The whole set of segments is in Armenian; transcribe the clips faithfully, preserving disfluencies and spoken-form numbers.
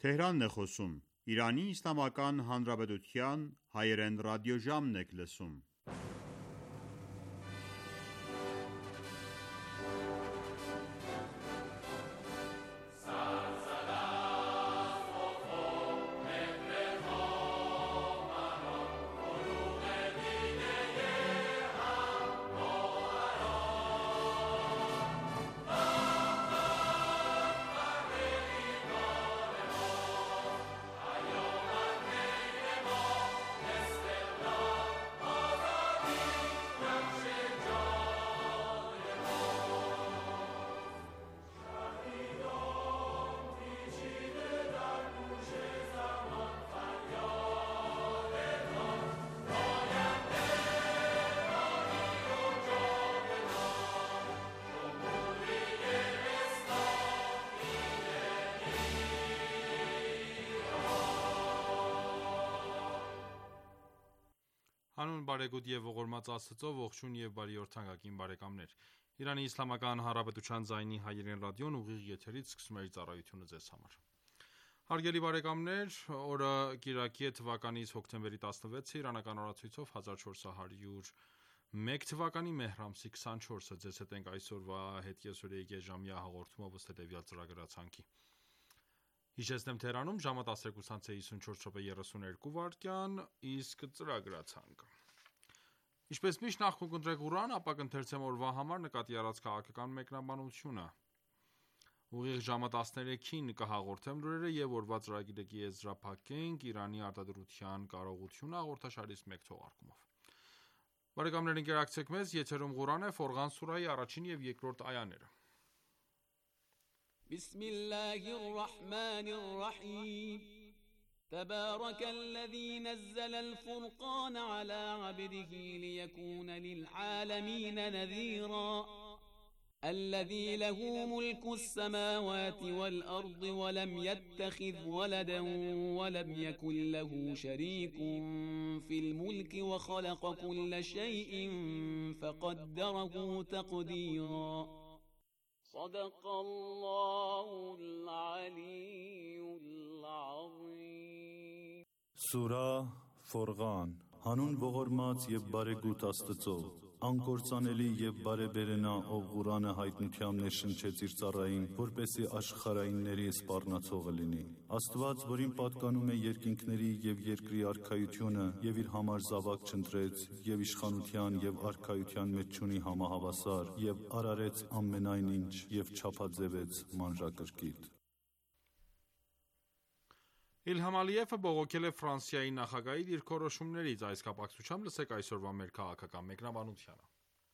Թեհրանն է խոսում, Իրանի Իսլամական Հանրապետության հայերեն ռադիոժամն եք լսում: Հանուն բարեգութ և ողորմած Աստծո, ողջույն և բարի օր թանկագին բարեկամներ: Իրանի Իսլամական Հանրապետության ձայնի հայերեն ռադիոն ուղիղ եթերից սկսում է իր ծառայությունը ձեզ համար: Հարգելի բարեկամներ, օրը կիրակի է թվականից հոկտեմբերի տասնվեցը, իրանական օրացույցով հազար չորս հարյուր մեկ թվականի մեհր ամսի քսանչորսը: Ձեզ հետ ենք այսօրվա հետկեսօրյա երկեժամյա հաղորդումով ըստ հետևյալ ծրագրացանկի: Հիշեցնեմ Թեհրանում ժամը տասնյոթ սանց է հիսունչորս րոպե երեսուներկու վայրկյան, իսկ ծրագրացանկը: Ինչպես միշտ նախ կընտրեք Ղուրան, ապա կընթերցեմ օրվա համար նկատի առած քաղաքական մեկնաբանությունը: Ուղիղ ժամը տասներեքին կհաղորդեմ լուրերը և օրվա ծրագիրը կեզրափակենք Իրանի արտադրության կարողությունը հաղորդաշարից մեկ թողարկումով: Ընկերակցեք մեզ, եթերում Ղուրան է, Ֆորղան սուրահի առաջին և երկրորդ այաները: Բիսմիլլահի ռահմանի ռահիմ تبارك الذي نزل الفرقان على عبده ليكون للعالمين نذيرا الذي له ملك السماوات والأرض ولم يتخذ ولدا ولم يكن له شريك في الملك وخلق كل شيء فقدره تقديرا صدق الله العلي العظيم Սուրահ Ֆորղան Հանուն ողորմած և բարեգութ Աստծո: Անկործանելի և բարեբերենա, ով Ղուրանը հայտնությամբ ներշնչեց իր ծառային, որպեսզի աշխարհայինների սպառնացողը լինի: Աստված, որին պատկանում է երկինքների և երկրի արքայությունը և իր համար զավակ չընտրեց և իշխանության և արքայության մեջ չունի համահավասար և արարեց ամենայն ինչ և չափաձևեց մանրակրկիտ: Իլհամ Ալիևը բողոքել է Ֆրանսիայի նախագահի դիրքորոշումներից: Այս կապակցությամբ լսեք այսօրվա մեր քաղաքական մեկնաբանությունը: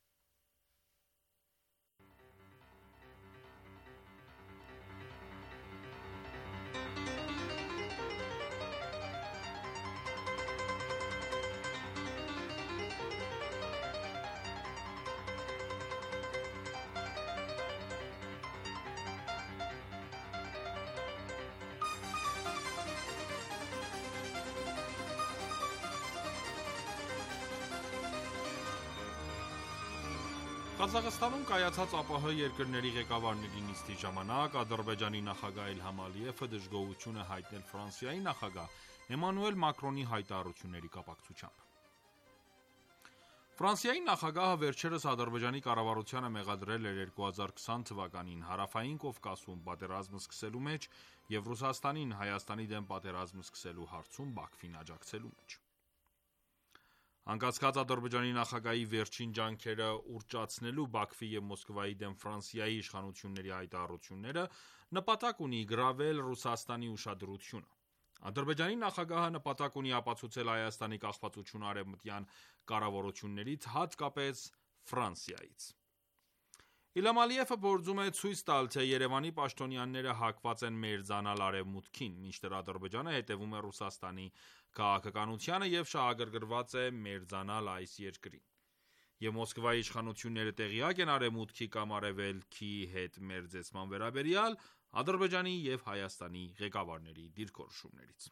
Ղազախստանում կայացած ԱՊՀ երկրների ղեկավարների նիստի ժամանակ Ադրբեջանի նախագահ Իլհամ Ալիևը դժգոհություն է հայտնել Ֆրանսիայի նախագահ Էմանուել Մակրոնի հայտարարությունների կապակցությամբ: Ֆրանսիայի նախագահը վերջերս Ադրբեջանի կառավարությանը մեղադրել էր երկու հազար քսան թվականին Հարավային Կովկասում պատերազմ սկսելու մեջ և Ռուսաստանին Հայաստանի դեմ պատերազմ սկսելու հարցում Բաքվին աջակցելու մեջ: Անկասկած Ադրբեջանի նախագահի վերջին ջանքերը ուռճացնելու Բաքվի և Մոսկվայի դեմ Ֆրանսիայի իշխանությունների հայտարարությունները նպատակ ունի գրավել Ռուսաստանի ուշադրությունը: Ադրբեջանի նախագահը նպատակ ունի ապացուցել Հայաստանի կախվածությունը արևմտյան կառավարություններից, հատկապես Ֆրանսիայից: Իլհամ Ալիևը փորձում է ցույց տալ, թե Երևանի պաշտոնյաները հակված են մերձանալ Արևմուտքին, մինչդեռ Ադրբեջանը հետևում է Ռուսաստանի քաղաքականությանը և շահագրգռված է մերձանալ այս երկրին: Եվ Մոսկվայի իշխանությունները տեղյակ են Արևմուտքի կամ Արևելքի հետ մերձեցման վերաբերյալ Ադրբեջանի և Հայաստանի ղեկավարների դիրքորոշումներից: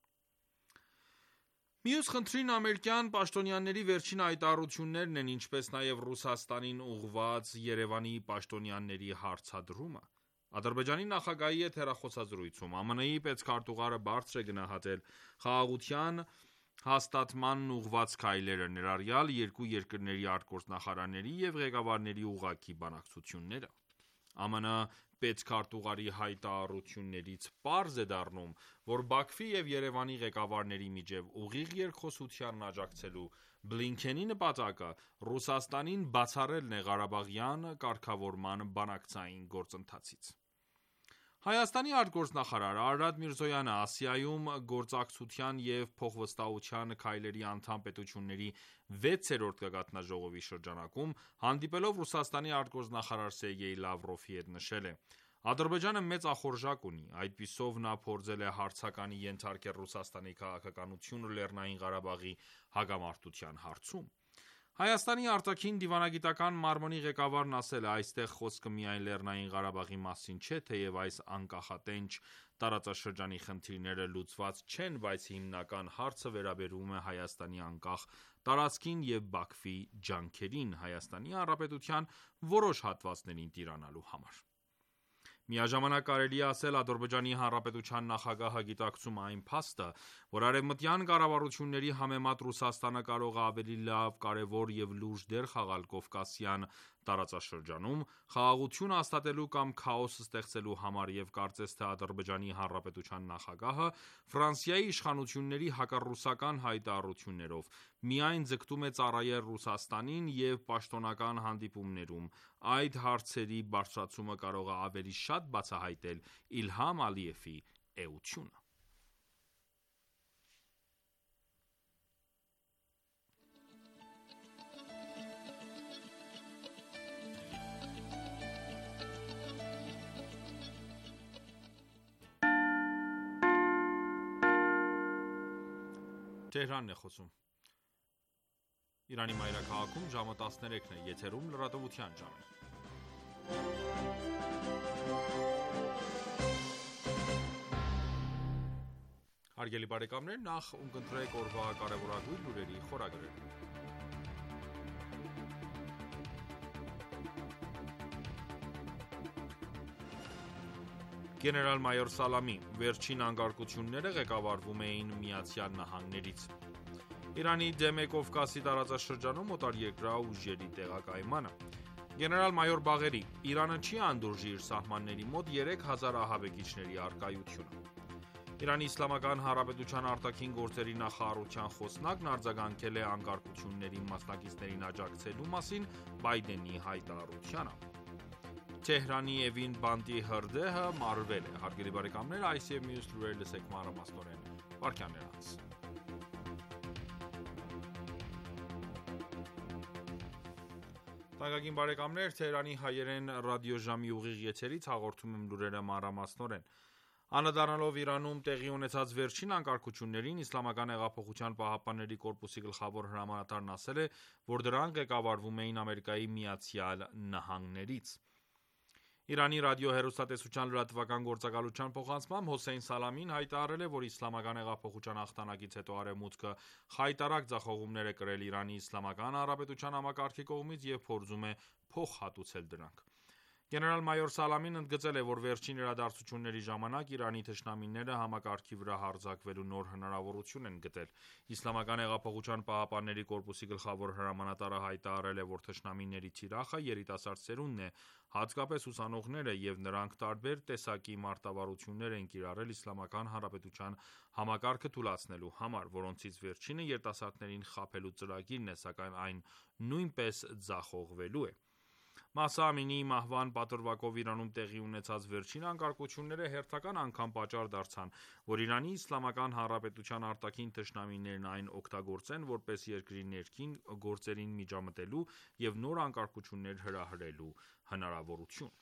Մյուս խնդրին ամերիկյան պաշտոնյաների վերջին հայտարարություններն են, ինչպես նաև Ռուսաստանին ուղղված Երևանի պաշտոնյաների հարցադրումը: Ադրբեջանի նախագահի հետ հեռախոսազրույցում ԱՄՆ -ի պետքարտուղարը բարձր է գնահատել խաղաղության հաստատմանն ուղղված քայլերը, ներառյալ երկու երկրների արտգործնախարարների և ղեկավարների ուղղակի բանակցությունները: ԱՄՆ պետքարտուղարի հայտարարություններից պարզ է դառնում, որ Բաքվի և Երևանի ղեկավարների միջև ուղիղ երկխոսությանն աջակցելու Բլինքենի նպատակը Ռուսաստանին բացառելն է Ղարաբաղյան կարգավորման բանակցային գործընթացից: Հայաստանի արտգործնախարար Արարատ Միրզոյանը Ասիայում գործակցության և փոխվստահության քայլերի անդամ պետությունների վեցերորդ գագաթնաժողովի շրջանակում հանդիպելով Ռուսաստանի արտգործնախարար Սերգեյ Լավրովի հետ նշել է.«Ադրբեջանը մեծ ախորժակ ունի, այդպիսով նա փորձել է հարցականի ենթարկել Ռուսաստանի քաղաքականությունը Լեռնային Ղարաբաղի հակամարտության հարցում»: Հայաստանի արտաքին դիվանագիտական մարմնի ղեկավարն ասել է.«Այստեղ խոսքը միայն Լեռնային Ղարաբաղի մասին չէ, թեև այս անկախատենչ տարածաշրջանի խնդիրները լուծված չեն, բայց հիմնական հարցը վերաբերում է Հայաստանի անկախ տարածքին և Բաքվի ջանքերին Հայաստանի Հանրապետության որոշ հատվածներին տիրանալու համար»: Միաժամանակ կարելի է ասել Ադրբեջանի Հանրապետության նախագահը գիտակցում է այն փաստը, որ արևմտյան կառավարությունների համեմատ Ռուսաստանը կարող է ավելի լավ, կարևոր և լուրջ դեր խաղալ կովկասյան տարածաշրջանում, խաղաղություն հաստատելու կամ քաոս ստեղծելու համար և կարծես թե Ադրբեջանի Հանրապետության նախագահը Ֆրանսիայի իշխանությունների հակառուսական հայտարարություններով միայն ձգտում է ծառայել Ռուսաստանին և պաշտոնական հանդիպումներում այդ հարցերի բարձրացումը կարող է ավելի շատ բացահայտել Իլհամ Ալիևի էությունը: Գեներալ-մայոր Սալամի վերջին անկարգությունները ղեկավարվում էին ԱՄՆ-ից: Իրանի դեմ է Կովկասի տարածաշրջանում օտարերկրյա ուժերի տեղակայմանը: Գեներալ-մայոր Բաղերի՝ Իրանը չի հանդուրժի իր սահմանների մոտ երեք հազար ահաբեկիչների առկայությունը: Իրանի Իսլամական Հանրապետության արտաքին գործերի նախարարության խոսնակն արձագանքել է անկարգություններին մասնակիցներին աջակցելու մասին Բայդենի հայտարարությանը: Թեհրանի Էվին բանտի հրդեհը մարվել է: Հարգելի բարեկամներ այս և մյուս լուրեր լսեք մանրամասնորեն վայրկյաններ անց: Թեհրանի հայերեն ռադիոժամի ուղիղ եթերից հաղորդում եմ լուրերը մանրամասնորեն: Անդրադառնալով Իրանում տեղի ունեցած վերջին անկարգություններին, ԻՀՊԿ-ի գլխավոր հրամանատարն ասել է, որ դրանք ղեկավարվում էին ԱՄՆ-ից: Իրանի ռադիո-հեռուստատեսության լրատվական գործակալության փոխանցմամբ Հոսեյն Սալամին հայտարարել է, որ Իսլամական հեղափոխության հաղթանակից հետո Արևմուտքը խայտառակ ձախողումներ է կրել Իրանի Իսլամական Հանրապետության համակարգի կողմից և փորձում է փոխհատուցել դրանք: Գեներալ-մայոր Սալամին ընդգծել է, որ վերջին իրադարձությունների ժամանակ Իրանի թշնամիները համակարգի վրա հարձակվելու նոր հնարավորություն են գտել: ԻՀՊԿ-ի գլխավոր հրամանատարը հայտարարել է, որ թշնամիների թիրախը երիտասարդ սերունդն է, հատկապես ուսանողները, և նրանք տարբեր տեսակի մարտավարություններ են կիրառել Իսլամական Հանրապետության համակարգը թուլացնելու համար, որոնցից վերջինը երիտասարդներին խաբելու ծրագիրն է, սակայն այն նույնպես ձախողվելու է: Մահսա Ամինիի մահվան պատրվակով Իրանում տեղի ունեցած վերջին անկարգությունները հերթական անգամ պատճառ դարձան, որ Իրանի Իսլամական Հանրապետության արտաքին թշնամիներն այն օգտագործեն, որպես երկրի ներքին գործերին միջամտելու և նոր անկարգություններ հրահրելու հնարավորություն: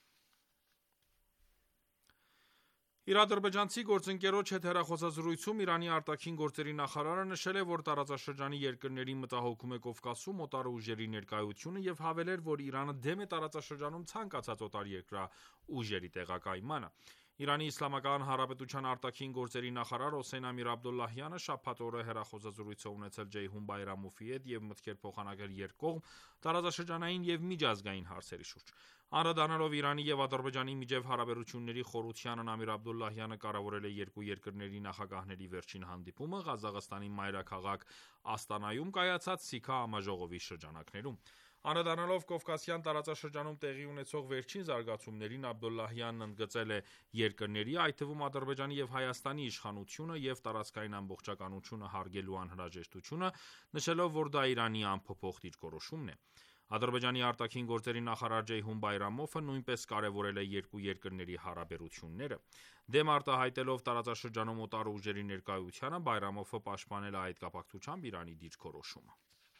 Իր ադրբեջանցի գործընկերոջ հետ հեռախոսազրույցում Իրանի արտաքին գործերի նախարարը նշել է, որ տարածաշրջանի երկրներին մտահոգում է Կովկասում օտար ուժերի ներկայությունը և հավելել, որ Իրանը դեմ է տարածաշրջանում ցանկացած օտարերկրյա ուժերի տեղակայմանը: Իրանի Իսլամական Հանրապետության արտաքին գործերի նախարար Հոսեյն Ամիր Աբդոլլահյանը շաբաթ օրը հեռախոսազրույց է ունեցել Ջեյհուն Բայրամովի հետ և մտքեր փոխանակել երկկողմ, տարածաշրջանային և միջազգային հարցերի շուրջ։ Անդրադառնալով Իրանի և Ադրբեջանի միջև հարաբերությունների խորությանն Ամիր Աբդոլլահյանը կարևորել է երկու երկրների նախագահների վերջին հանդիպումը Ղազախստանի մայրաքաղաք Աստանայում կայացած Սիքա համաժողովի շրջանակներում։ Անդրադառնալով Կովկասյան տարածաշրջանում տեղի ունեցող վերջին զարգացումներին, Աբդոլլահյանն ընդգծել է երկրների, այդ թվում Ադրբեջանի և Հայաստանի իշխանությունը և տարածքային ամբողջականությունը հարգելու անհրաժեշտությունը, նշելով, որ դա Իրանի անփոփոխ դիրքորոշումն է։ Ադրբեջանի արտաքին գործերի նախարար Ջեյհուն Բայրամովը նույնպես կարևորել է երկու երկրների հարաբերությունները։ Դեմ արտահայտելով տարածաշրջանում օտար ուժերի ներկայությանը, Բայրամովը պաշտպանել է այդ կապակցությամբ Իրանի դիրքորոշումը։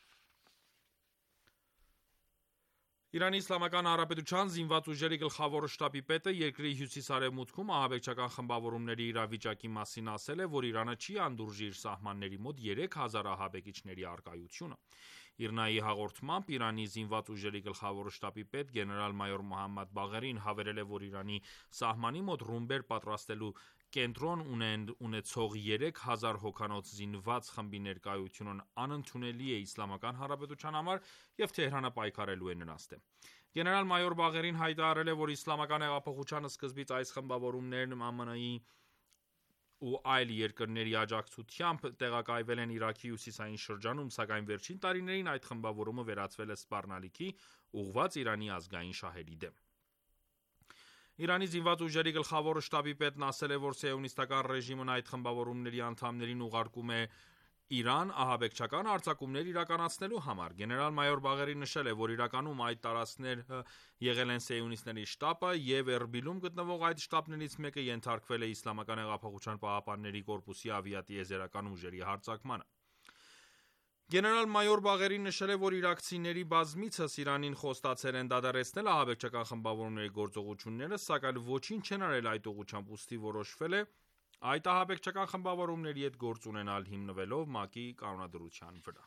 Իրանի Իսլամական Հանրապետության զինված ուժերի գլխավոր շտաբի պետը երկրի հյուսիս-արևմուտքում ահաբեկչական խմբավորումների իրավիճակի մասին ասել է, որ Իրանը չի անդուրժի իր սահմանների մոտ երեք հազար ահաբեկիչների առկայությունը։ ԻՌՆԱ-ի հաղորդմամբ Իրանի զինված ուժերի գլխավոր շտաբի պետ գեներալ-մայոր Մոհամմադ Բաղերին հավելել է, որ Իրանի սահմանի մոտ ռումբեր պատրաստելու կենտրոն ունեցող երեք հազար հոգանոց զինված խմբի ներկայությունն անընդունելի է Իսլամական Հանրապետության համար և Թեհրանը պայքարելու է նրանց դեմ։ Գեներալ-մայոր Բաղերին հայտարարել է, որ Իսլամական հեղափոխության սկզբից այս խմբավորումներն ԱՄՆ-ի ու այլ երկրների աջակցությամբ տեղակայվել են Իրաքի հյուսիսային շրջանում, սակայն վերջին տարիներին այդ խմբավորումը վերածվել է սպառնալիքի՝ ուղղված Իրանի ազգային շահերի դեմ։ Իրանի զինված ուժերի գլխավոր շտաբի պետն ասել է, որ սիոնիստական ռեժիմն այդ խմբավորումների անդամներին ուղարկում է Իրան ահաբեկչական հարձակումներ իրականացնելու համար։ Գեներալ-մայոր Բաղերին նշել է, որ իրականում այդ տարածքները եղել են սիոնիստների շտաբը և Էրբիլում գտնվող այդ շտաբներից մեկը ենթարկվել է Իսլամական հեղափոխության պահապանների կորպուսի ավիատիեզերական ուժերի հարձակմանը։ Գեներալ-մայոր Բաղերին նշել է, որ իրաքցիների բազմիցս Իրանին խոստացել են դադարեցնել ահաբեկչական խմբավորումների գործողությունները, սակայն ոչինչ չեն արել այդ ուղղությամբ, ուստի որոշվել է այդ ահաբեկչական խմբավորումների հետ գործ ունենալ հիմնվելով ՄԱԿ-ի կանոնադրության վրա։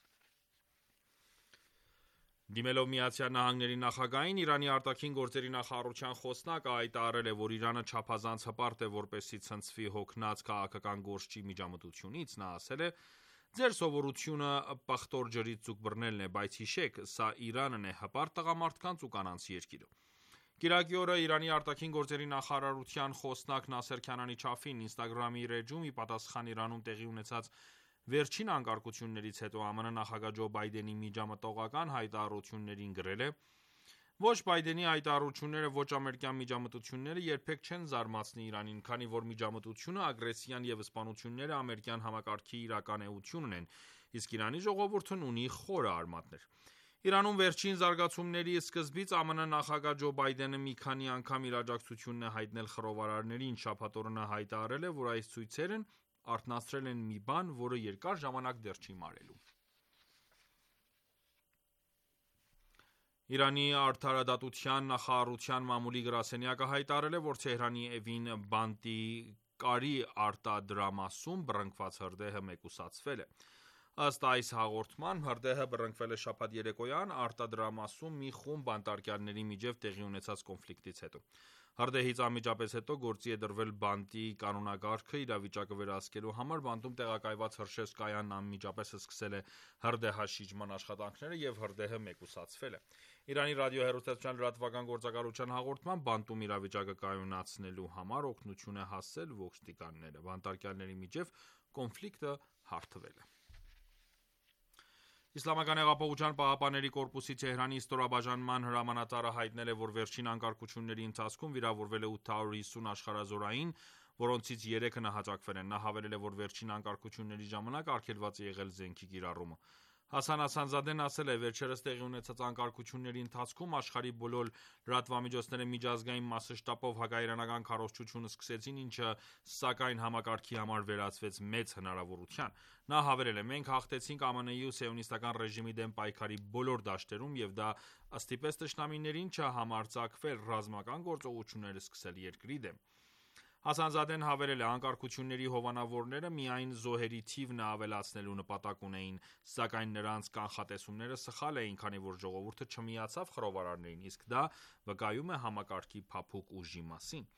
Դիմելով Միացյալ Նահանգների նախագահին, Իրանի արտաքին գործերի նախարարության խոսնակը հայտարարել է, որ Իրանը չափազանց հպարտ է, որպեսզի ցնցվի հոգնած քաղաքական գործչի միջամտությունից։ Նա ասել է. «Ձեր սովորությունը պղտոր ջրից ձուկ բռնելն է, բայց հիշեք, սա Իրանն է, հպարտ տղամարդկանց ու կանանց երկիրը»։ Կիրակի օրը Իրանի արտաքին գործերի նախարարության խոսնակ Նասեր Քանանի Չաֆին Instagram-ի իր էջում ի պատասխան Իրանում տեղի ունեցած վերջին անկարգություններից հետո ԱՄՆ նախագահ Ջո Բայդենի միջամտողական հայտարարություններին գրել է. «Ոչ Բայդենի հայտարարությունները, ոչ ամերիկյան միջամտությունները երբեք չեն զարմացնի Իրանին, քանի որ միջամտությունը, ագրեսիան և սպանությունները ամերիկյան համակարգի իրական էությունն են, իսկ Իրանի ժողովուրդն ունի խորը արմատներ»։ Իրանում վերջին զարգացումների սկզբից ԱՄՆ նախագահ Ջո Բայդենը մի քանի անգամ իր աջակցությունն է հայտնել խռովարարներին։ Շաբաթ օրը նա հայտարարել է, որ այս ցույցերն արթնացրել են մի բան, որը երկար ժամանակ դեռ չի մարելու։ Իրանի արդարադատության նախարարության մամուլի գրասենյակը հայտարարել է, որ Թեհրանի Էվին բանտի կարի արտադրամասում բռնկված հրդեհը մեկուսացվել է։ Ըստ այս հաղորդման, հրդեհը բռնկվել է շաբաթ երեկոյան արտադրամասում մի խումբ բանտարկյալների միջև տեղի ունեցած կոնֆլիկտից հետո։ Հրդեհից անմիջապես հետո գործի է դրվել բանտի կանոնագարքը իրավիճակը վերահսկելու համար։ Բանտում տեղակայված հրշեջկայանն անմիջապես սկսել է հրդեհաշիջման աշխատանքները և հրդեհը մեկուսացվել է։ Իրանի ռադիոհեռուստացության լրատվական գործակալության հաղորդմամբ, բանտում իրավիճակը կայունացնելու համար օգնություն է հասցել ոստիկանները։ Բանտարկյալների միջև կոնֆլիկտը հարթվել է։ Իսլամական հեղափոխության պահապանների կորպուսի Թեհրանի ստորաբաժանման հրամանատարը հայտնել է, որ վերջին անկարգությունների ընթացքում վիրավորվել է ութ հարյուր հիսուն աշխարհազորային, որոնցից երեքը նահատակվել են։ Նա հավելել է, որ վերջին անկարգությունների ժամանակ արգելված է եղել զենքի կիրառումը։ Հասան Հասանզադեն ասել է. «Վերջերս տեղի ունեցած անկարգությունների ընթացքում աշխարհի բոլոր լրատվամիջոցները միջազգային մասշտաբով հակաիրանական քարոզչություն սկսեցին, ինչը սակայն համակարգի համար վերածվեց մեծ հնարավորության»։ Նա հավելել է. «Մենք հաղթեցինք ԱՄՆ-ի ու սիոնիստական ռեժիմի դեմ պայքարի բոլոր դաշտերում և դա ստիպեց թշնամիներին չհամարձակվել ռազմական գործողություններ սկսել երկրի դեմ»։ Հասանզադեն հավելել է. «Անկարգությունների հովանավորները միայն զոհերի թիվն ավելացնելու նպատակ ունեին, սակայն նրանց կանխատեսումները սխալ էին, քանի որ ժողովուրդը չմիացավ խռովարարներին, իսկ դա վկայում է համակարգի փափուկ ուժի մասին»։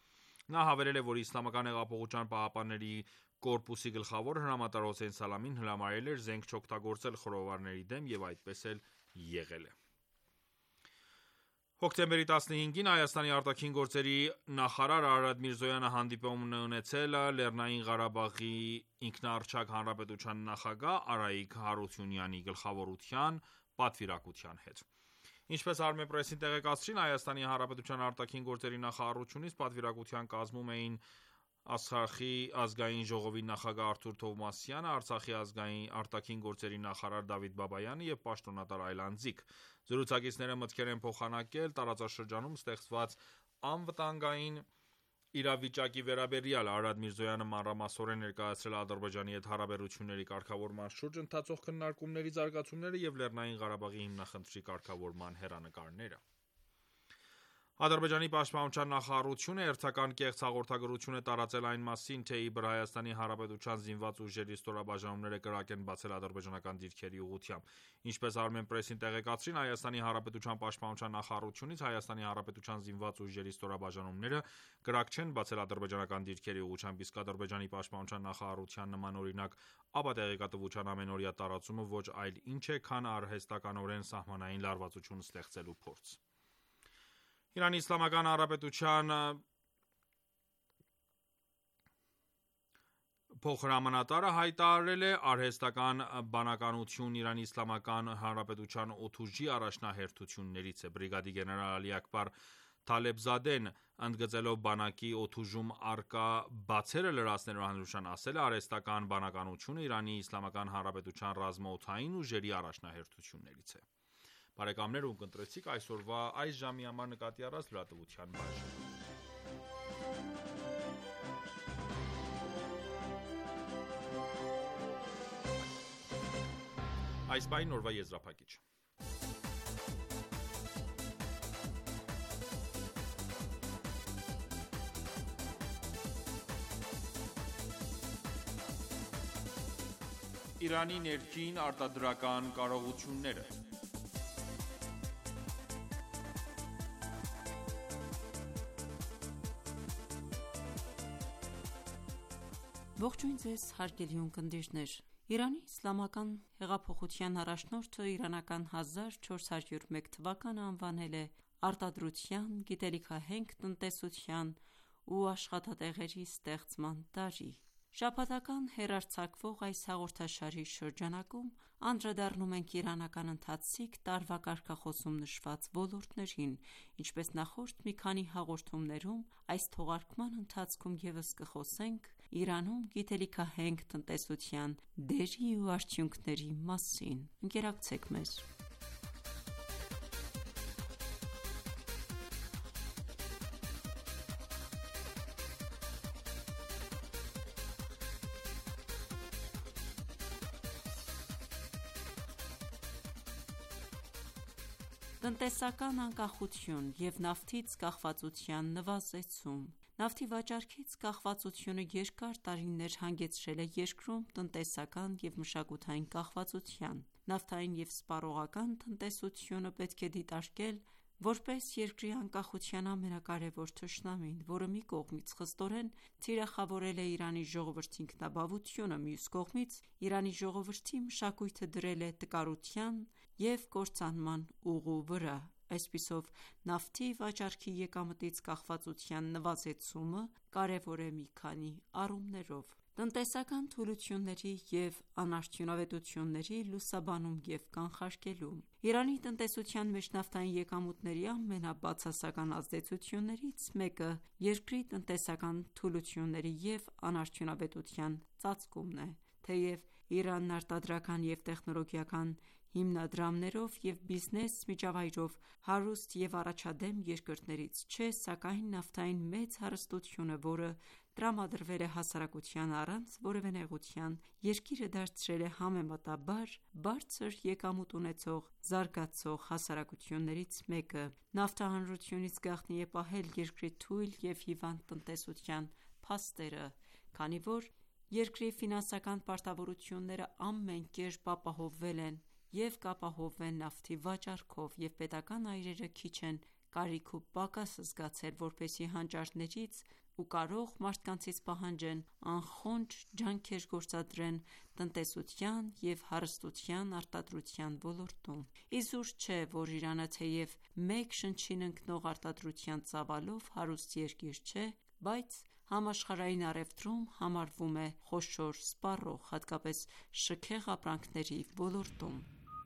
Նա հավելել է, որ Իսլամական հեղափոխության պահապանների կորպուսի գլխավոր հրամանատար Հոսեյն Սալամին հրամայել էր զենք չօգտագործել խռովարների դեմ և այդպես էլ եղել է։ Հոկտեմբերի տասնհինգին Հայաստանի արտաքին գործերի նախարար Արարատ Միրզոյանը հանդիպում է ունեցել Լեռնային Ղարաբաղի ինքնաառչակ հանրապետության նախագահ Արայիկ Հարությունյանի գլխավորության պատվիրակության հետ։ Ինչպես Armenpress-ին տեղեկացրին, Հայաստանի Հանրապետության արտաքին գործերի նախարարությունից պատվիրակության կազմում էին Արցախի ազգային ժողովի նախագահ Արթուր Թովմասյանը, Արցախի ազգային արտաքին գործերի նախարար Դավիթ Բաբայանը և պաշտոնատար այլանդզիկ։ Զրուցակիցները մտքեր են փոխանակել տարածաշրջանում ստեղծված անվտանգային իրավիճակի վերաբերյալ։ Արարատ Միրզոյանը մանրամասորեն ներկայացրել Ադրբեջանի հետ հարաբերությունների կարգավորման շուրջ ընթացող քննարկումների զարգացումները և Լեռնային Ղարաբաղի հիմնախնդրի կարգավորման հեռանկարները։ Ադրբեջանի պաշտպանության նախարարությունը հերթական կեղծ հաղորդագրություն է տարածել այն մասին, թե իբր Հայաստանի Հանրապետության զինված ուժերի ստորաբաժանումները կրակ են բացել ադրբեջանական դիրքերի ուղղությամբ։ Ինչպես Armenpress-ին տեղեկացրին, Հայաստանի Հանրապետության պաշտպանության նախարարությունից Հայաստանի Հանրապետության զինված ուժերի ստորաբաժանումները կրակ չեն բացել ադրբեջանական դիրքերի ուղղությամբ, իսկ Ադրբեջանի պաշտպանության նախարարության նմանօրինակ ապատեղեկատվության ամենօրյա տարածումը ոչ այլ ինչ է, քան արհեստականորեն սահմանային լարվածություն ստեղծելու փորձ։ Իրանի Իսլամական Հանրապետության փոխհրամանատարը հայտարարել է արհեստական բանականություն Իրանի Իսլամական Հանրապետության օդուժի առաջնահերթություններից է։ Բրիգադի գեներալ Ալի Աքբար Թալեբզադեն ընդգծելով բանակի օդուժում առկա բացերը լրացնելու հանրության ասել է արհեստական բանականությունը Իրանի Իսլամական Հանրապետության ռազմաօդային ուժերի առաջնահերթություններից է։ Բարեկամներ, ում կընտրեցիք այսօրվա այս ժամի համար նկատի առած լրատվության բաժին։ Այս բային օրվա եզրափակիչ։ Իրանի ներքին արտադրական կարողությունները։ Ողջույն ձեզ հարգելի ունկնդիրներ։ Իրանի իսլամական հեղափոխության առաջնորդը իրանական հազար չորս հարյուր մեկ թվականը անվանել է արտադրության, գիտելիքահենք տնտեսության ու աշխատատեղերի ստեղծման տարի։ Շաբաթական հեռարձակվող այս հաղորդաշարի շրջանակում անդրադառնում ենք իրանական ընթացիկ տարվա կարգախոսում նշված ոլորտներին, ինչպես նախորդ մի քանի հաղորդումներում, այս թողարկման ընթացքում ևս կխոսենք Իրանում գիտելիքահենք տնտեսության դերի ու արդյունքների մասին։ Ընկերակցեք մեզ։ Տնտեսական անկախություն և նավթից կախվածության նվազեցում։ Նավթի վաճառքից կախվածությունը երկար տարիներ հանգեցրել է երկրում տնտեսական և մշակութային կախվածության։ Նավթային և սպառողական տնտեսությունը պետք է դիտարկել որպես երկրի անկախության ամենակարևոր թշնամին, որը մի կողմից խստորեն թիրախավորել է Իրանի ժողովրդի ինքնաբավությունը, մյուս կողմից Իրանի ժողովրդի մշակույթը դրել է տկարության և կործանման ուղու վրա։ Այսպիսով, նավթի վաճառքի եկամտից կախվածության նվազեցումը կարևոր է մի քանի առումներով. տնտեսական թուլությունների և անարդյունավետությունների լուսաբանում և կանխարգելում։ Իրանի տնտեսության մեջ նավթային եկամուտների ամենաբացասական ազդեցություններից մեկը երկրի տնտեսական թուլությունների և անարդյունավետության ծածկումն է։ Թեև Իրանն արտադրական և տեխնոլոգիական հիմնադրամներով և բիզնես միջավայրով հարուստ և առաջադեմ երկրներից չէ, սակայն նավթային մեծ հարստությունը, որը տրամադրվել է հասարակությանը առանց որևէ նեղության, երկիրը դարձրել է համեմատաբար բարձր եկամուտ ունեցող զարգացող հասարակություններից մեկը։ Նավթը հանրությունից գաղտնի է պահել երկրի թույլ և հիվանդ տնտեսության փաստերը, քանի որ երկրի ֆինանսական պարտավորությունները ամեն կերպ ապահովվել են և կապահովվեն նավթի վաճառքով, և պետական այրերը քիչ են կարիք ու պակաս զգացել, որպեսզի հանճարներից ու կարող մարդկանցից պահանջեն անխոնջ ջանքեր գործադրեն տնտեսության և հարստության արտադրության ոլորտում: Իզուր չէ, որ Իրանը թեև մեկ շնչին ընկնող արտադրության ծավալով հարուստ երկիր չէ, բայց համաշխարհային առևտրում համարվում է խոշոր սպառող, հատկապես շքեղ ապրանքների ոլորտում: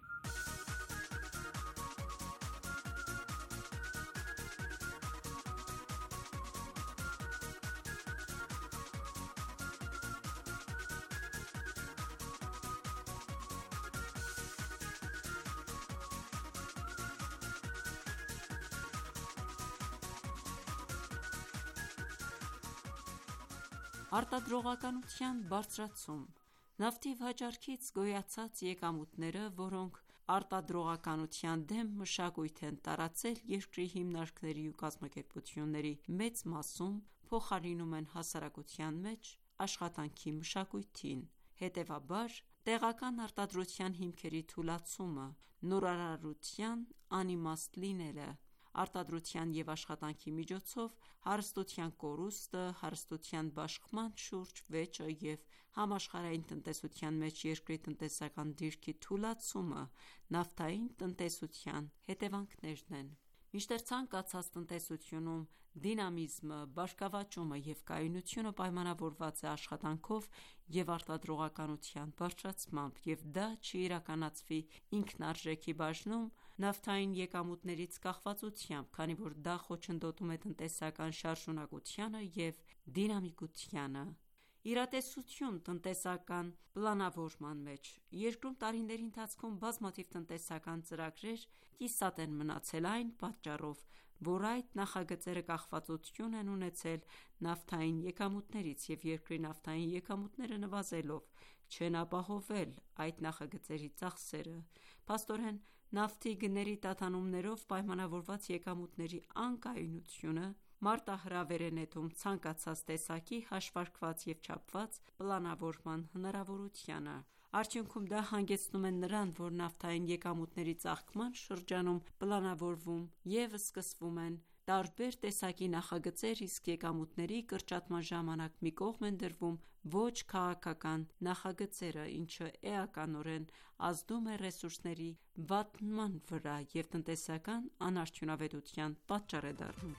Արտադրողականության բարձրացում Նավթի վաճառքից գոյացած եկամուտները, որոնք արտադրողականության դեմ մշակույթ են տարածել երկրի հիմնարկների ու կազմակերպությունների մեծ մասում, փոխարինում են հասարակության մեջ աշխատանքի մշակույթին: Հետևաբար, տեղական արտադրության հիմքերի թուլացումը, նորարարության անիմաստ լինելը, արտադրության և աշխատանքի միջոցով հարստության կորուստը, հարստության բաշխման շուրջ վեճը և համաշխարհային տնտեսության մեջ երկրի տնտեսական դիրքի թուլացումը նավթային տնտեսության հետևանքներն են: Մինչդեռ ցանկացած տնտեսությունում դինամիզմը, բարգավաճումը և կայունությունը պայմանավորված է աշխատանքով և արտադրողականության բարձրացմամբ, և դա չի իրականացվի ինքնարժեքի բաժնում նավթային եկամուտներից կախվածությամբ, քանի որ դա խոչընդոտում է տնտեսական շարժունակությանը և դինամիկությանը: Իրատեսություն տնտեսական պլանավորման մեջ Երկրում տարիների ընթացքում բազմաթիվ տնտեսական ծրագրեր կիսատ են մնացել այն պատճառով, որ այդ նախագծերը կախվածություն են ունեցել նավթային եկամուտներից և երկրի նավթային եկամուտները նվազելով, չեն ապահովել այդ նախագծերի ծախսերը: Փաստորեն, նավթի գների տատանումներով պայմանավորված եկամուտների անկայունությունը մարտահրավեր է նետում ցանկացած տեսակի հաշվարկված և չափված պլանավորման հնարավորությանը: Արդյունքում դա հանգեցնում է նրան, որ նավթային եկամուտների ծաղկման շրջանում պլանավորվում և սկսվում են տարբեր տեսակի նախագծեր, իսկ եկամուտների կրճատման ժամանակ մի կողմ են դրվում ոչ քաղաքական նախագծերը, ինչը էականորեն ազդում է ռեսուրսների վատնման վրա և տնտեսական անարդյունավետության պատճառ է դառնում: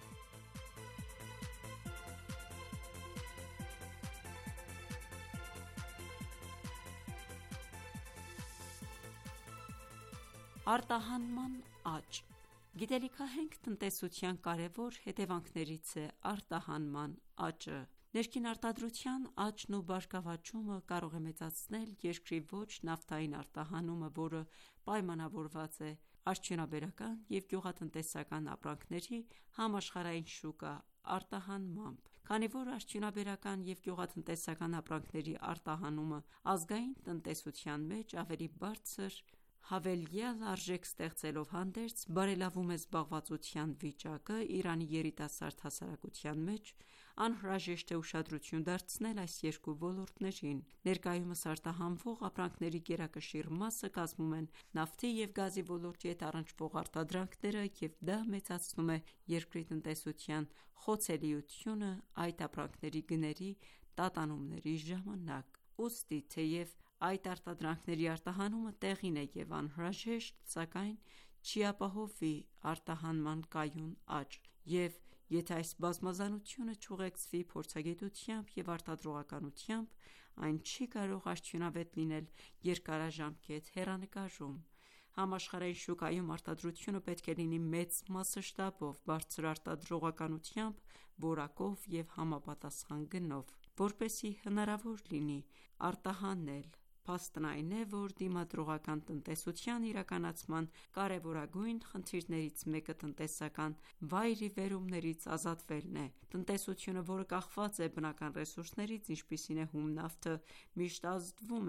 Արտահանման աճ Գիտելիքահենք տնտեսության կարևոր հետևանքներից է արտահանման աճը: Ներքին արտադրության աճն ու բարգավաճումը կարող է մեծացնել երկրի ոչ նավթային արտահանումը, որը պայմանավորված է արդյունաբերական և գյուղատնտեսական ապրանքների համաշխարհային շուկա արտահանմամբ: Քանի որ արդյունաբերական և գյուղատնտեսական ապրանքների արտահանումը ազգային տնտեսության մեջ ավելի բարձր հավելյալ արժեք ստեղծելով հանդերձ, բարելավում է զբաղվածության վիճակը Իրանի երիտասարդ հասարակության մեջ, անհրաժեշտ է ուշադրություն դարձնել այս երկու ոլորտներին: Ներկայումս արտահանվող ապրանքների գերակշիռ մասը կազմում են նավթի և գազի ոլորտի հետ առնչվող արտադրանքները և դա մեծացնում է երկրի տնտեսության խոցելիությունը այդ ապրանքների գների տատանումների ժամանակ: Ուստի, թեև այդ արտադրանքների արտահանումը տեղին է և անհրաժեշտ, սակայն չի ապահովի արտահանման կայուն աճ, և եթե այս բազմազանությունը չուղեկցվի փորձագիտությամբ և արտադրողականությամբ, այն չի կարող արդյունավետ լինել երկարաժամկետ հեռանկարում: Համաշխարհային շուկայում արտադրությունը պետք է լինի մեծ մասշտաբով, բարձր արտադրողականությամբ, որակով և համապատասխան գնով, որպեսզի հնարավոր լինի արտահանել: Փաստն այն է, որ դիմադրողական տնտեսության իրականացման կարևորագույն խնդիրներից մեկը տնտեսական վայրիվերումներից ազատվելն է: Տնտեսությունը, որը կախված է բնական ռեսուրսներից, ինչպիսին է հում նավթը, միշտ ազդվում է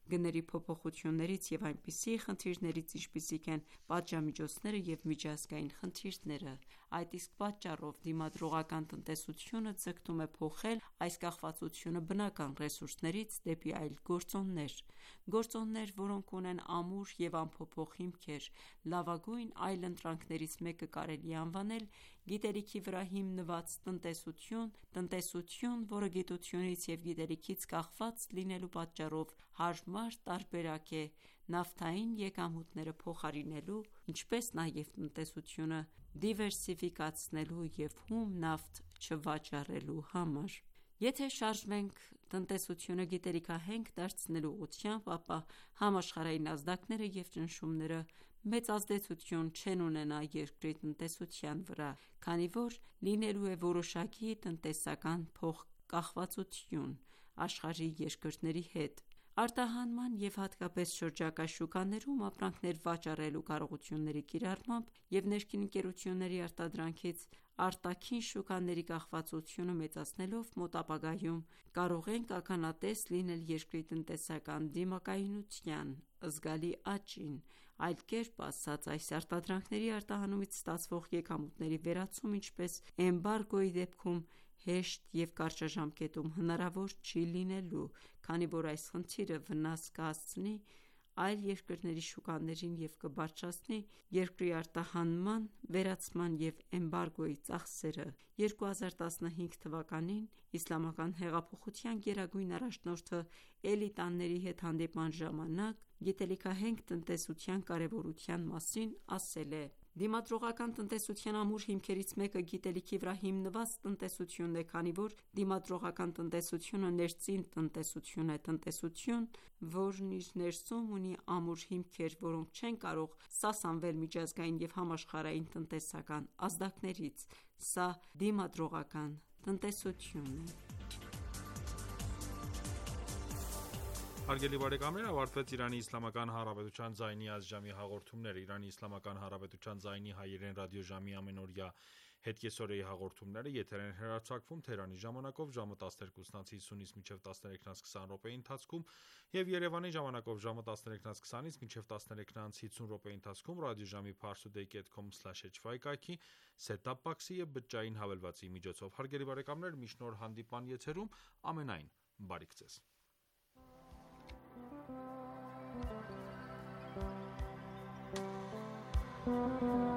գների փոփոխություններից և այնպիսի խնդիրներից, ինչպիսիք են պատժամիջոցները և միջազգային խնդիրները: Այդ իսկ պատճառով դիմադրողական տնտեսությունը ձգտում է փոխել այս կախվածությունը բնական ռեսուրսներից դեպի այլ գործոններ: Գործոններ, որոնք ունեն ամուր և անփոփոխ հիմքեր: Լավագույն այլընտրանքներից մեկը կարելի է անվանել գիտելիքի վրա հիմնված տնտեսություն: Տնտեսություն, որը գիտությունից և գիտելիքից կախված լինելու պատճառով հարմար տարբերակ է նավթային եկամուտները փոխարինելու, ինչպես նաև տնտեսությունը դիվերսիֆիկացնելու և հում նավթ չվաճառելու համար: Եթե շարժվենք տնտեսությունը գիտելիքահենք դարձնելու ուղղությամբ, ապա համաշխարհային ազդակները և ճնշումները մեծ ազդեցություն չեն ունենա երկրի տնտեսության վրա, քանի որ լինելու է որոշակի տնտեսական փոխկախվածություն աշխարհի երկրների հետ: Արտահանման և հատկապես շրջակա շուկաներում ապրանքներ վաճառելու կարողությունների կիրառմամբ և ներքին ընկերությունների արտադրանքից արտաքին շուկաների կախվածությունը մեծացնելով, մոտ ապագայում կարող ենք ականատես լինել երկրի տնտեսական դիմակայունության զգալի աճին: Այլ կերպ ասած, այս արտադրանքների արտահանումից ստացվող եկամուտների վերացում, ինչպես էմբարգոյի դեպքում, հեշտ և կարճաժամկետում հնարավոր չի լինելու, քանի որ այս խնդիրը վնաս կհասցնի այլ երկրների շուկաներին և կբարձրացնի երկրի արտահանման վերացման և էմբարգոյի ծախսերը: երկու հազար տասնհինգ թվականին իսլամական հեղափոխության գերագույն առաջնորդը էլիտաների հետ հանդիպման ժամանակ գիտելիքահենք տնտեսության կարևորության մասին ասել է. «Դիմադրողական տնտեսության ամուր հիմքերից մեկը գիտելիքի վրա հիմնված տնտեսությունն է, քանի որ դիմադրողական տնտեսությունը ներծին տնտեսություն է: Տնտեսություն, որն իր ներսում ունի ամուր հիմքեր, որոնք չեն կարող սասանվել միջազգային և համաշխարհային տնտեսական ազդակներից: Սա դիմադրողական տնտեսություն է»: Հարգելի բարեկամներ, ավարտվեց «Իրանի Իսլամական Հանրապետության» ձայնի ազգամի հաղորդումները: Իրանի Իսլամական Հանրապետության ձայնի հայերեն ռադիոժամի ամենօրյա հետկեսօրյա հաղորդումները եթեր են հեռարձակվում Թեհրանի ժամանակով ժամը տասներկուսից հիսունից մինչև տասներեքից քսան րոպեի ընթացքում և Երևանի ժամանակով ժամը տասներեքից քսանից մինչև տասներեքից հիսուն րոպեի ընթացքում ռադիոժամի parstoday dot com slash h y կայքի set-top box-ի և բջջային հավելվածի միջոցով: Հարգելի բարեկամներ, մինչ նոր հանդիպման եթերում ամենայն բարիք Ձեզ: Thank you.